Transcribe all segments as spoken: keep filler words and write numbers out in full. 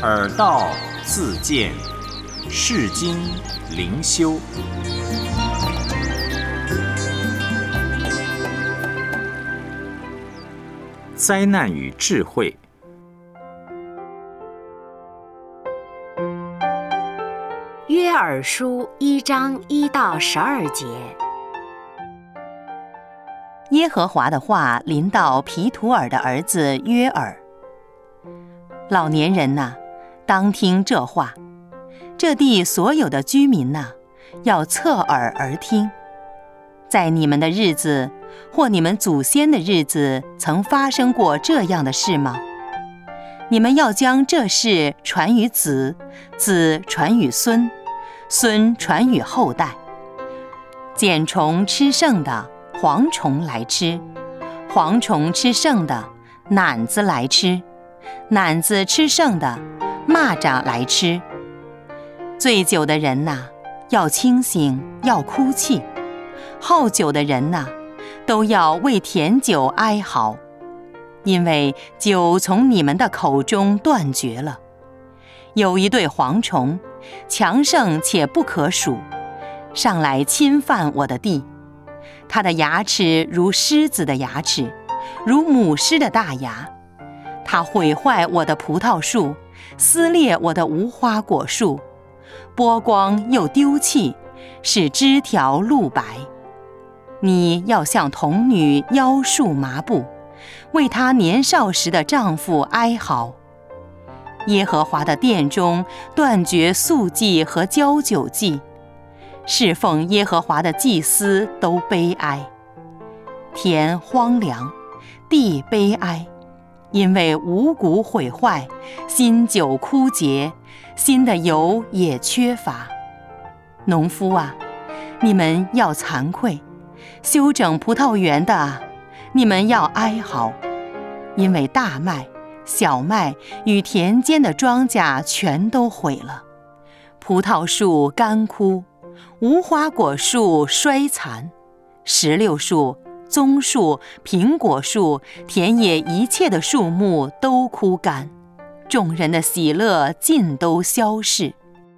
耳道自见，世经灵修。灾难与智慧。 约珥书一章一到十二节。 耶和华的话临到毗土珥的儿子约珥。老年人哪，当听这话；这地所有的居民哪，要侧耳而听。在你们的日子，或你们祖先的日子，曾发生过这样的事吗？你们要将这事传于子，子传于孙，孙传于后代。茧虫吃剩的，蝗虫来吃；蝗虫吃剩的，蝻子来吃；蝻子吃剩的，蚂蚱来吃。醉酒的人哪，要清醒，要哭泣；好酒的人哪，都要为甜酒哀嚎，因为酒从你们的口中断绝了。有一对蝗虫，强盛且不可数，上来侵犯我的地。它的牙齿如狮子的牙齿，如母狮的大牙。它毁坏我的葡萄树，撕裂我的无花果树，剥光又丢弃，使枝条露白。你要向童女腰束麻布，为她年少时的丈夫哀嚎。耶和华的殿中断绝素祭和交酒祭，侍奉耶和华的祭司都悲哀。田荒凉，地悲哀，因为五谷毁坏，新酒枯竭，新的油也缺乏。农夫啊，你们要惭愧；修整葡萄园的啊，你们要哀嚎，因为大麦、小麦与田间的庄稼全都毁了，葡萄树干枯，无花果树衰残，石榴树、棕树、苹果树，田野一切的树木都枯干，众人的喜乐尽都消逝。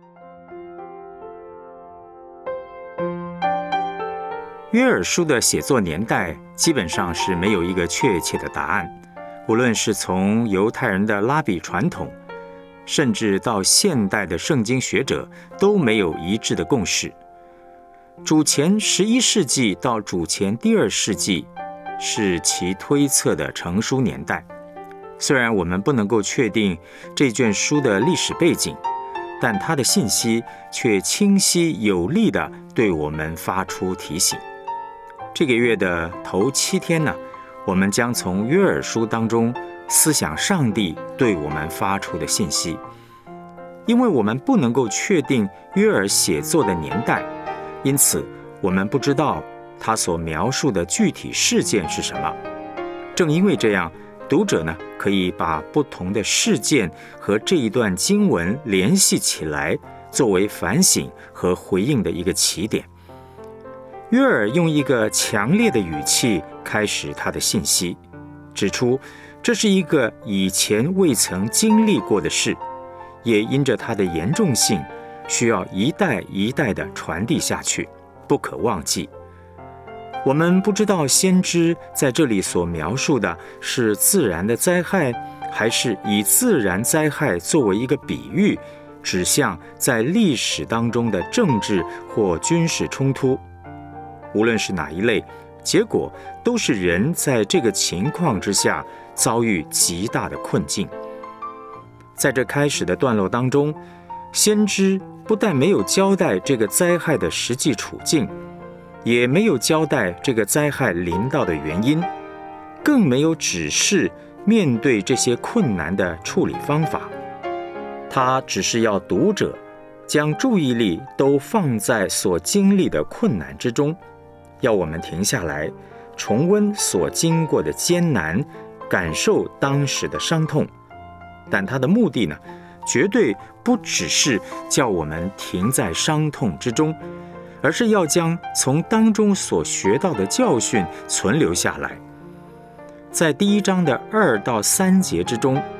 约珥书的写作年代基本上是没有一个确切的答案，无论是从犹太人的拉比传统，甚至到现代的圣经学者，都没有一致的共识。主前十一世纪到主前第二世纪是其推测的成书年代。虽然我们不能够确定这卷书的历史背景，但它的信息却清晰有力地对我们发出提醒。这个月的头七天呢，我们将从约珥书当中思想上帝对我们发出的信息。因为我们不能够确定约珥写作的年代，因此我们不知道他所描述的具体事件是什么。正因为这样，读者呢可以把不同的事件和这一段经文联系起来，作为反省和回应的一个起点。约珥用一个强烈的语气开始他的信息，指出这是一个以前未曾经历过的事，也因着它的严重性，需要一代一代地传递下去，不可忘记。我们不知道先知在这里所描述的是自然的灾害，还是以自然灾害作为一个比喻，指向在历史当中的政治或军事冲突。无论是哪一类，结果都是人在这个情况之下遭遇极大的困境。在这开始的段落当中，先知不但没有交代这个灾害的实际处境，也没有交代这个灾害临到的原因，更没有指示面对这些困难的处理方法。他只是要读者将注意力都放在所经历的困难之中，要我们停下来，重温所经过的艰难，感受当时的伤痛。但他的目的呢，绝对不只是叫我们停在伤痛之中，而是要将从当中所学到的教训存留下来。在第一章的二到三节之中，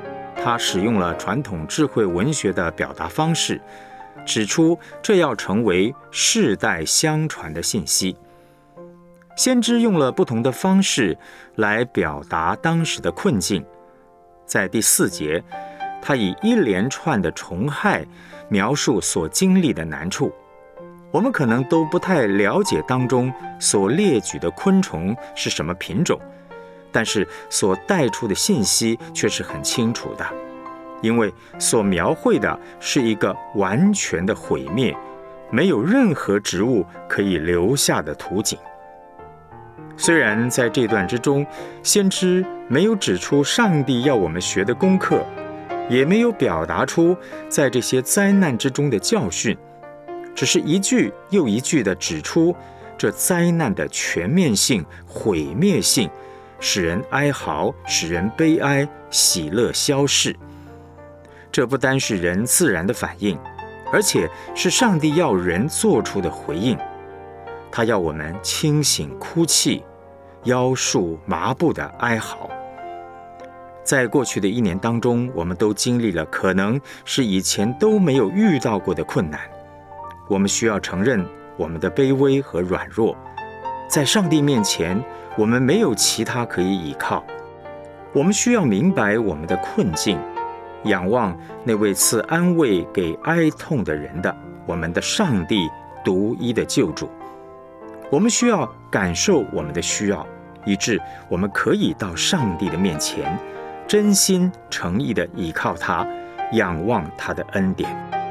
他使用了传统智慧文学的表达方式，指出这要成为世代相传的信息。先知用了不同的方式来表达当时的困境。在第四节，他以一连串的虫害描述所经历的难处。我们可能都不太了解当中所列举的昆虫是什么品种，但是所带出的信息却是很清楚的，因为所描绘的是一个完全的毁灭，没有任何植物可以留下的图景。虽然在这段之中，先知没有指出上帝要我们学的功课，也没有表达出在这些灾难之中的教训，只是一句又一句地指出这灾难的全面性、毁灭性，使人哀嚎，使人悲哀，喜乐消逝。这不单是人自然的反应，而且是上帝要人做出的回应。他要我们清醒哭泣，腰束麻布的哀嚎。在过去的一年当中，我们都经历了可能是以前都没有遇到过的困难。我们需要承认我们的卑微和软弱，在上帝面前，我们没有其他可以依靠。我们需要明白我们的困境，仰望那位赐安慰给哀痛的人的我们的上帝独一的救主。我们需要感受我们的需要，以致我们可以到上帝的面前，真心诚意地倚靠他，仰望他的恩典。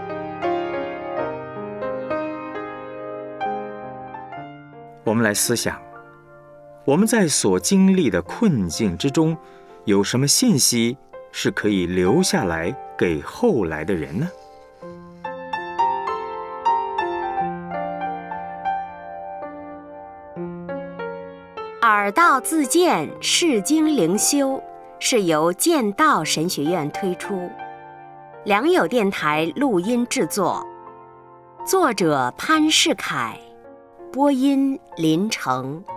我们来思想，我们在所经历的困境之中，有什么信息是可以留下来给后来的人呢？ 耳道自荐释经灵修是由剑道神学院推出，良友电台录音制作，作者潘世凯，播音林成。